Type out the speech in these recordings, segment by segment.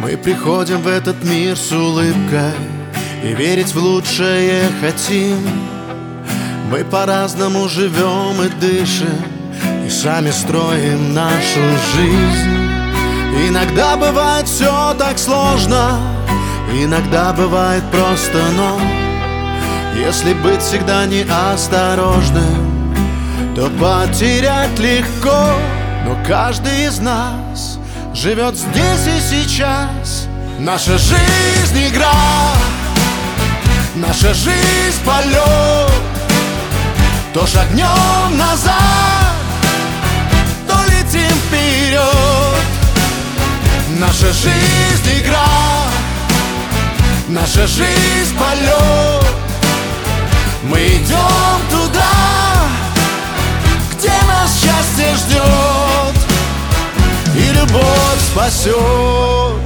Мы приходим в этот мир с улыбкой и верить в лучшее хотим. Мы по-разному живем и дышим, и сами строим нашу жизнь. Иногда бывает все так сложно, иногда бывает просто, но если быть всегда неосторожным, то потерять легко. Но каждый из нас живет здесь и сейчас. Наша жизнь игра, наша жизнь полет. То шагнем назад, то летим вперед. Наша жизнь игра, наша жизнь полет. Мы идем туда, где нас счастье ждет и любовь спасет.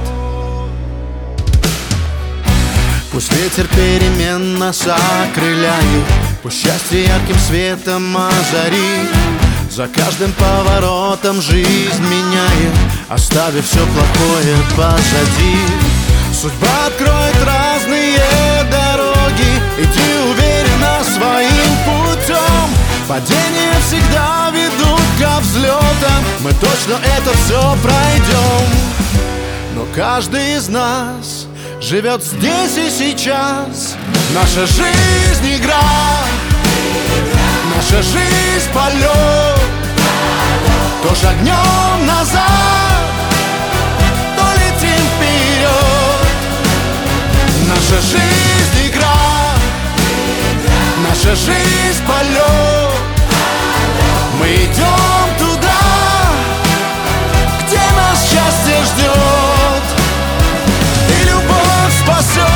Пусть ветер перемен нас окрыляет, пусть счастье ярким светом озарит. За каждым поворотом жизнь меняет, оставив все плохое позади. Судьба откроет разные дороги, иди уверенно своим путем. Падения всегда ведут ко взлетам, мы точно это все пройдем. Но каждый из нас живет здесь и сейчас. Наша жизнь игра, наша жизнь полет. То шагнем назад, то летим вперед. Наша жизнь игра, наша жизнь полет. Мы идем туда, где нас счастье ждет и любовь спасет.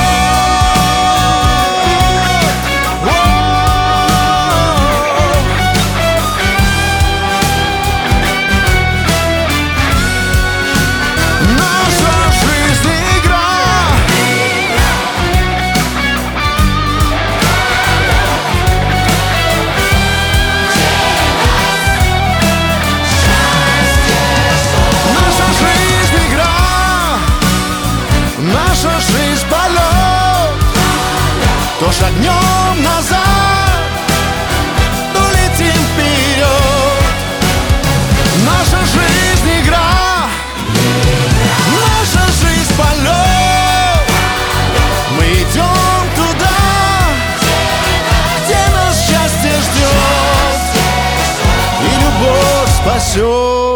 То шагнем назад, то летим вперед. Наша жизнь игра, наша жизнь полет. Мы идем туда, где нас счастье ждет и любовь спасет.